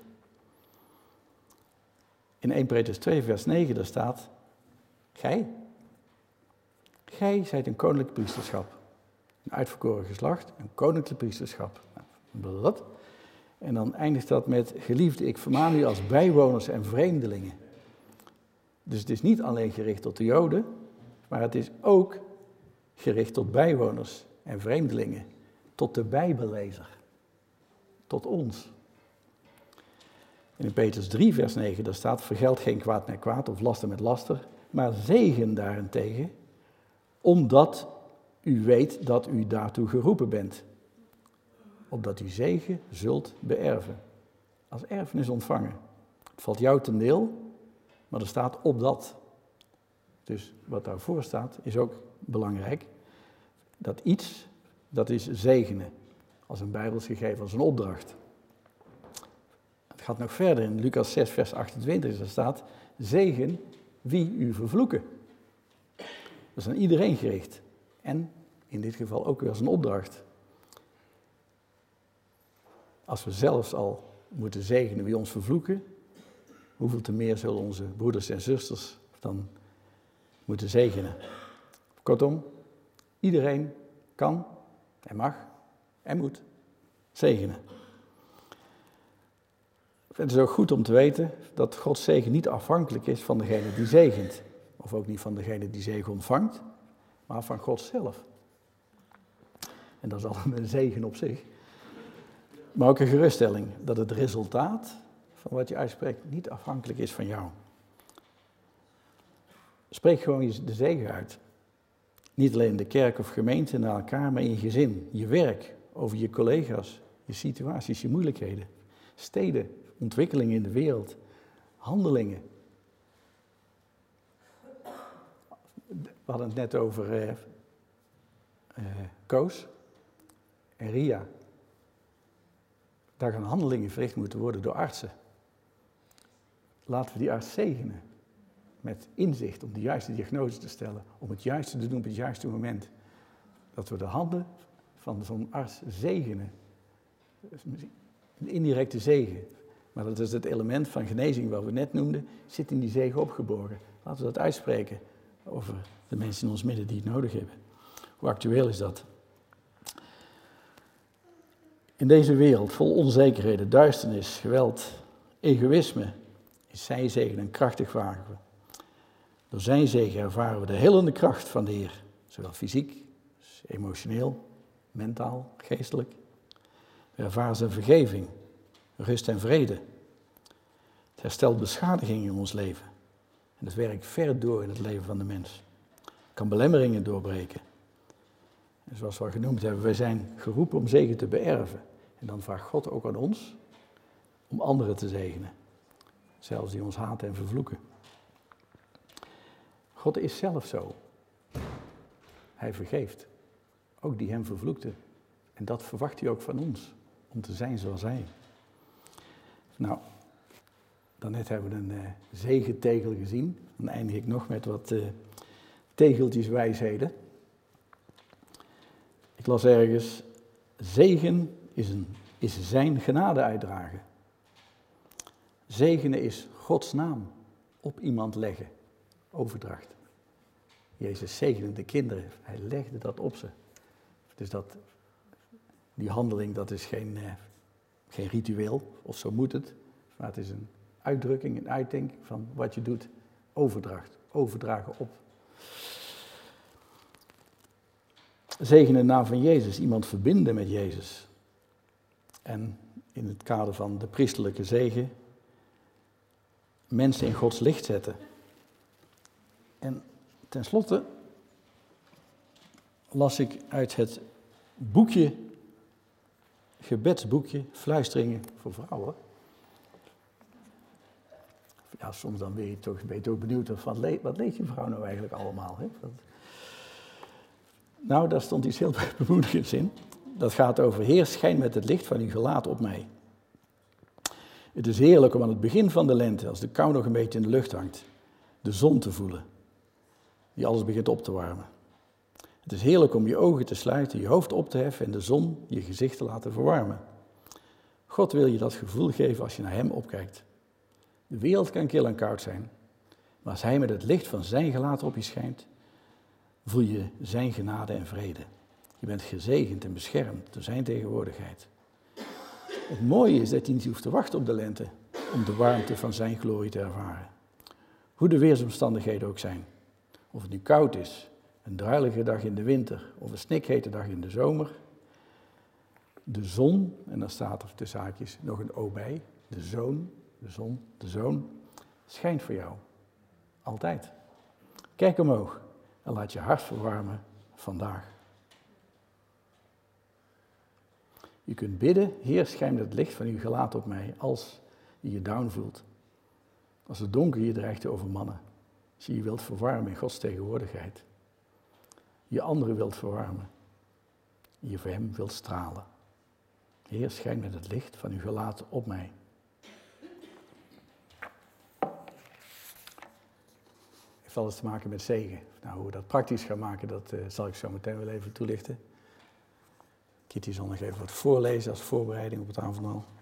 In eerste Petrus twee vers negen, daar staat, gij, gij zijt een koninklijk priesterschap. Een uitverkoren geslacht, een koninklijk priesterschap. Nou, dat. En dan eindigt dat met, geliefde, ik vermaan u als bijwoners en vreemdelingen. Dus het is niet alleen gericht tot de Joden, maar het is ook gericht tot bijwoners en vreemdelingen. Tot de Bijbellezer. Tot ons. In Petrus drie vers negen, daar staat, vergeld geen kwaad met kwaad of laster met laster, maar zegen daarentegen, omdat u weet dat u daartoe geroepen bent. Opdat u zegen zult beërven. Als erfenis ontvangen. Het valt jou ten deel, maar er staat opdat. Dus wat daarvoor staat is ook belangrijk. Dat iets, dat is zegenen. Als een Bijbels gegeven, als een opdracht. Het gaat nog verder in Lucas zes vers achtentwintig, daar staat, zegen wie u vervloeken. Dat is aan iedereen gericht. En in dit geval ook weer als een opdracht. Als we zelfs al moeten zegenen wie ons vervloeken, hoeveel te meer zullen onze broeders en zusters dan moeten zegenen. Kortom, iedereen kan en mag en moet zegenen. Het is ook goed om te weten dat Gods zegen niet afhankelijk is van degene die zegent. Of ook niet van degene die zegen ontvangt, maar van God zelf. En dat is al een zegen op zich. Maar ook een geruststelling dat het resultaat van wat je uitspreekt niet afhankelijk is van jou. Spreek gewoon de zegen uit. Niet alleen in de kerk of gemeente naar elkaar, maar in je gezin, je werk, over je collega's, je situaties, je moeilijkheden, steden, ontwikkelingen in de wereld, handelingen. We hadden het net over uh, uh, Koos en Ria. Daar gaan handelingen verricht moeten worden door artsen. Laten we die arts zegenen. Met inzicht om de juiste diagnose te stellen. Om het juiste te doen op het juiste moment. Dat we de handen van zo'n arts zegenen. Een indirecte zegen. Maar dat is het element van genezing wat we net noemden. Zit in die zegen opgeborgen. Laten we dat uitspreken over de mensen in ons midden die het nodig hebben. Hoe actueel is dat? In deze wereld vol onzekerheden, duisternis, geweld, egoïsme, is zijn zegen een krachtig wagen. Door zijn zegen ervaren we de hellende kracht van de Heer, zowel fysiek, emotioneel, mentaal, geestelijk. We ervaren zijn vergeving, rust en vrede. Het herstelt beschadigingen in ons leven en het werkt ver door in het leven van de mens. Het kan belemmeringen doorbreken. En zoals we al genoemd hebben, wij zijn geroepen om zegen te beërven. En dan vraagt God ook aan ons om anderen te zegenen. Zelfs die ons haten en vervloeken. God is zelf zo. Hij vergeeft. Ook die hem vervloekten. En dat verwacht hij ook van ons. Om te zijn zoals hij. Nou, daarnet hebben we een uh, zegentegel gezien. Dan eindig ik nog met wat uh, tegeltjes wijsheden. Ik las ergens, zegen is, een, is zijn genade uitdragen. Zegenen is Gods naam op iemand leggen. Overdracht. Jezus zegende de kinderen. Hij legde dat op ze. Dus dat, die handeling, dat is geen, uh, geen ritueel, of zo moet het. Maar het is een uitdrukking, een uiting van wat je doet. Overdracht. Overdragen op. Zegen in de naam van Jezus, iemand verbinden met Jezus. En in het kader van de priesterlijke zegen, mensen in Gods licht zetten. En tenslotte las ik uit het boekje, gebedsboekje, Fluisteringen voor Vrouwen. Ja, soms dan ben je toch, ben je toch benieuwd, wat, le- wat leest je vrouw nou eigenlijk allemaal? Hè? Dat... Nou, daar stond iets heel bemoedigends in. Dat gaat over, Heer, schijn met het licht van uw gelaat op mij. Het is heerlijk om aan het begin van de lente, als de kou nog een beetje in de lucht hangt, de zon te voelen, die alles begint op te warmen. Het is heerlijk om je ogen te sluiten, je hoofd op te heffen en de zon je gezicht te laten verwarmen. God wil je dat gevoel geven als je naar hem opkijkt. De wereld kan kil en koud zijn, maar als hij met het licht van zijn gelaat op je schijnt, voel je zijn genade en vrede. Je bent gezegend en beschermd door zijn tegenwoordigheid. Het mooie is dat je niet hoeft te wachten op de lente om de warmte van zijn glorie te ervaren. Hoe de weersomstandigheden ook zijn. Of het nu koud is, een druilige dag in de winter of een snikhete dag in de zomer. De zon, en dan staat er tussen haakjes nog een O bij, de zoon, de zon, de zoon, schijnt voor jou. Altijd. Kijk omhoog en laat je hart verwarmen vandaag. Je kunt bidden, Heer, schijn het licht van uw gelaat op mij, als je je down voelt. Als het donker je dreigt te overmannen. Als je je wilt verwarmen in Gods tegenwoordigheid. Je anderen wilt verwarmen. Je voor hem wilt stralen. Heer, schijn met het licht van uw gelaat op mij. heeft alles te maken met zegen. Nou, hoe we dat praktisch gaan maken, dat uh, zal ik zo meteen wel even toelichten. Kitty zal nog even wat voorlezen als voorbereiding op het avondmaal.